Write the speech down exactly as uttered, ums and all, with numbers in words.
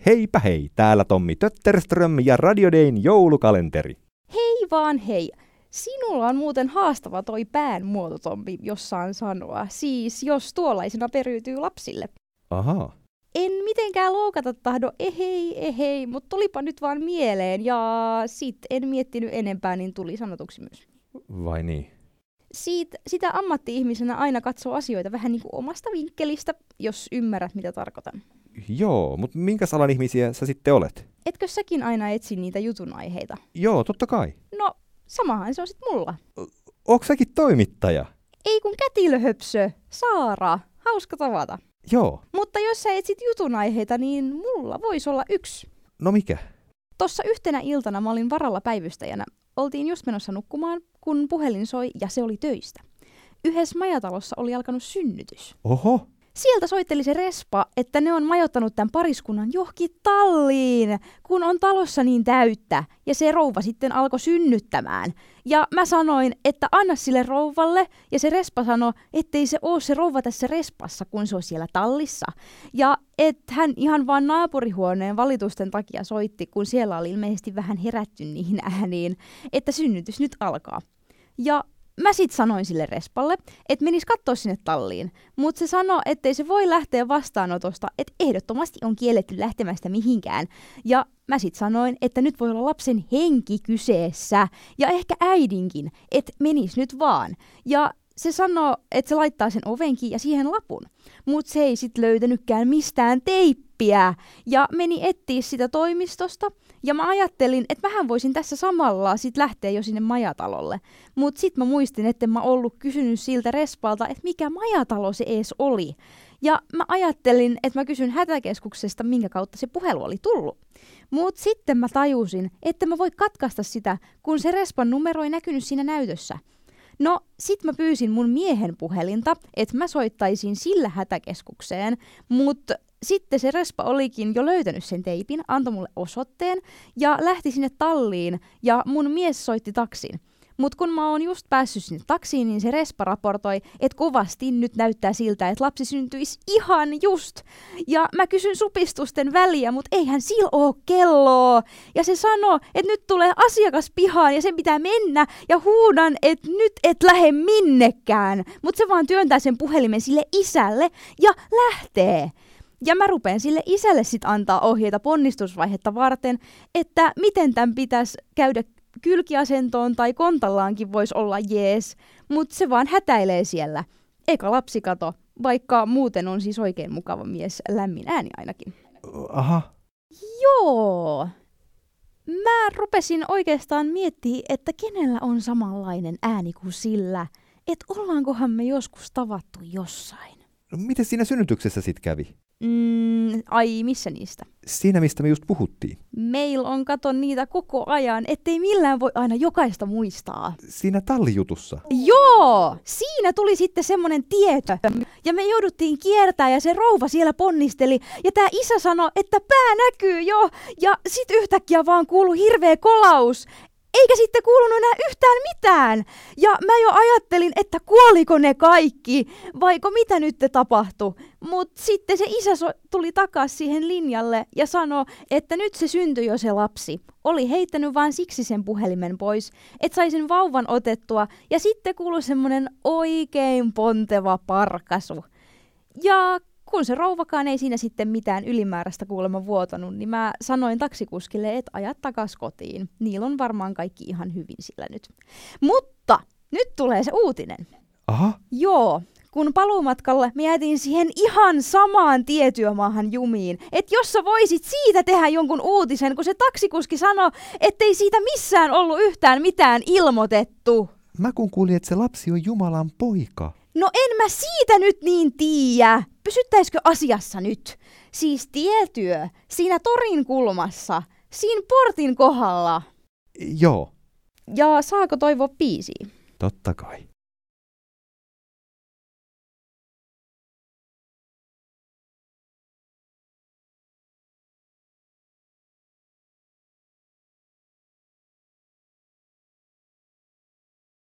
Heipä hei, täällä Tommi Tötterström ja Radio Dayn joulukalenteri. Hei vaan hei. Sinulla on muuten haastava toi pään muoto, Tommi, jos saan sanoa. Siis jos tuollaisena periytyy lapsille. Ahaa. En mitenkään loukata tahdo, ehei, ehei, mutta tulipa nyt vaan mieleen ja sit en miettinyt enempää, niin tuli sanotuksi myös. Vai niin? Siitä, sitä ammatti-ihmisenä aina katsoo asioita vähän niin kuin omasta vinkkelistä, jos ymmärrät mitä tarkoitan. Joo, mutta minkäs alan ihmisiä sä sitten olet? Etkö säkin aina etsi niitä jutun aiheita? Joo, totta kai. No, samahan se on sit mulla. Ootko säkin toimittaja? Ei kun kätilöhöpsö, Saara, hauska tavata. Joo. Mutta jos sä etsit jutun aiheita, niin mulla voisi olla yksi. No mikä? Tossa yhtenä iltana mä olin varalla päivystäjänä. Oltiin just menossa nukkumaan, kun puhelin soi ja se oli töistä. Yhdessä majatalossa oli alkanut synnytys. Oho. Sieltä soitteli se respa, että ne on majoittanut tämän pariskunnan johonkin talliin, kun on talossa niin täyttä. Ja se rouva sitten alkoi synnyttämään. Ja mä sanoin, että anna sille rouvalle. Ja se respa sanoi, ettei se ole se rouva tässä respassa, kun se on siellä tallissa. Ja että hän ihan vaan naapurihuoneen valitusten takia soitti, kun siellä oli ilmeisesti vähän herätty niihin ääniin, että synnytys nyt alkaa. Ja mä sit sanoin sille respalle, että menis kattoo sinne talliin, mutta se sanoi, ettei se voi lähteä vastaanotosta, että ehdottomasti on kielletty lähtemästä mihinkään. Ja mä sit sanoin, että nyt voi olla lapsen henki kyseessä ja ehkä äidinkin, että menis nyt vaan. Ja se sanoi, että se laittaa sen ovenkin ja siihen lapun, mutta se ei sit löytänytkään mistään teippiä ja meni etsiä sitä toimistosta. Ja mä ajattelin, että mähän voisin tässä samalla sit lähteä jo sinne majatalolle. Mutta sit mä muistin, että mä ollut kysynyt siltä respalta, että mikä majatalo se ees oli. Ja mä ajattelin, että mä kysyn hätäkeskuksesta, minkä kautta se puhelu oli tullut. Mutta sitten mä tajusin, että mä voi katkaista sitä, kun se respan numero ei näkynyt siinä näytössä. No, sit mä pyysin mun miehen puhelinta, että mä soittaisin sillä hätäkeskukseen, mutta sitten se respa olikin jo löytänyt sen teipin, antoi mulle osoitteen ja lähti sinne talliin ja mun mies soitti taksin. Mut kun mä oon just päässyt sinne taksiin, niin se respa raportoi, että kovasti nyt näyttää siltä, että lapsi syntyisi ihan just. Ja mä kysyn supistusten väliä, mut eihän sillä oo kelloa. Ja se sanoo, että nyt tulee asiakas pihaan ja sen pitää mennä ja huudan, että nyt et lähde minnekään. Mut se vaan työntää sen puhelimen sille isälle ja lähtee. Ja mä rupean sille isälle sit antaa ohjeita ponnistusvaihetta varten, että miten tämän pitäisi käydä kylkiasentoon tai kontallaankin voisi olla jees, mutta se vaan hätäilee siellä. Eikä lapsi kato, vaikka muuten on siis oikein mukava mies, lämmin ääni ainakin. Aha. Joo. Mä rupesin oikeastaan miettimään, että kenellä on samanlainen ääni kuin sillä, että ollaankohan me joskus tavattu jossain. No, miten siinä synnytyksessä sit kävi? Mm, ai, missä niistä? Siinä, mistä me just puhuttiin. Meillä on kato niitä koko ajan, ettei millään voi aina jokaista muistaa. Siinä tallijutussa. Joo! Siinä tuli sitten semmonen tieto. Ja me jouduttiin kiertää ja se rouva siellä ponnisteli. Ja tää isä sanoi, että pää näkyy jo. Ja sit yhtäkkiä vaan kuului hirveä kolaus. Eikä sitten kuulunut enää yhtään mitään. Ja mä jo ajattelin, että kuoliko ne kaikki, vaiko mitä nyt tapahtui. Mutta sitten se isä so- tuli takaisin siihen linjalle ja sanoi, että nyt se syntyi jo se lapsi. Oli heittänyt vaan siksi sen puhelimen pois, että sai sen vauvan otettua. Ja sitten kuului semmonen oikein ponteva parkasu. Ja kun se rouvakaan ei siinä sitten mitään ylimääräistä kuulemma vuotanut, niin mä sanoin taksikuskille, että ajat takas kotiin. Niillä on varmaan kaikki ihan hyvin sillä nyt. Mutta nyt tulee se uutinen. Aha. Joo, kun paluumatkalle me jäätiin siihen ihan samaan tietyömaahan jumiin. Että jos sä voisit siitä tehdä jonkun uutisen, kun se taksikuski sanoi, ettei siitä missään ollut yhtään mitään ilmoitettu. Mä kun kuulin, että se lapsi on Jumalan poika. No en mä siitä nyt niin tiiä. Pysyttäisikö asiassa nyt? Siis tietyö, siinä torin kulmassa, siinä portin kohdalla. Joo. Ja saako toivoa biisiä? Totta kai.